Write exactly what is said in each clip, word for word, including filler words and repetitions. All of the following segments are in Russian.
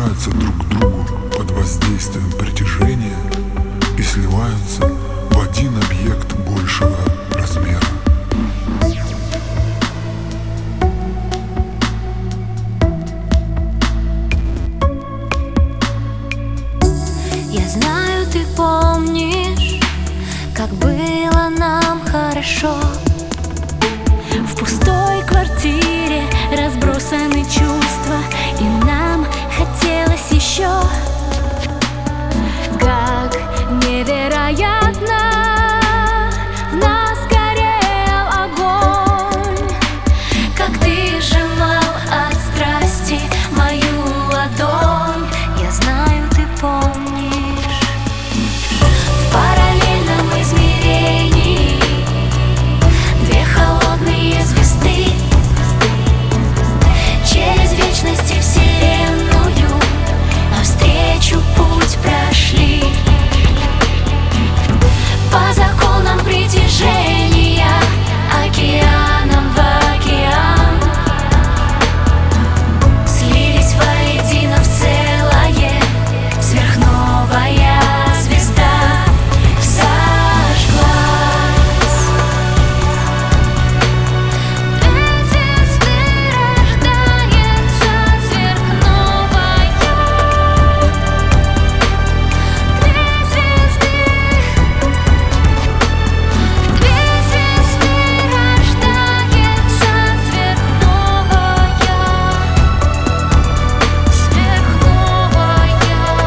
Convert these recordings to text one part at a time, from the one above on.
приближаются друг к другу под воздействием притяжения и сливаются в один объект большего размера. Я знаю, ты помнишь, как было нам хорошо. В пустой квартире разбросаны чувства, и нам хотелось еще. Как невероятно в нас горел огонь, как ты сжимал от страсти мою ладонь. Я знаю, ты помнишь. В параллельном измерении две холодные звезды через вечность и вселенную навстречу путь прошли. По законам притяжения, океаном в океан, слились воедино в целое. Сверхновая звезда зажглась. Две звезды рождается сверхновая. Две звезды, две звезды рождается сверхновая. Сверхновая.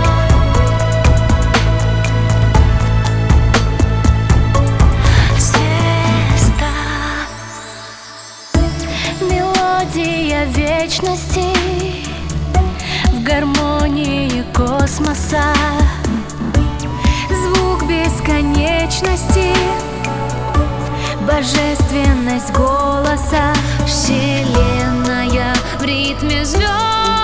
Звезда. Мелодия вечности в гармонии космоса. Звук бесконечности, божественность голоса. Вселенная в ритме звезд.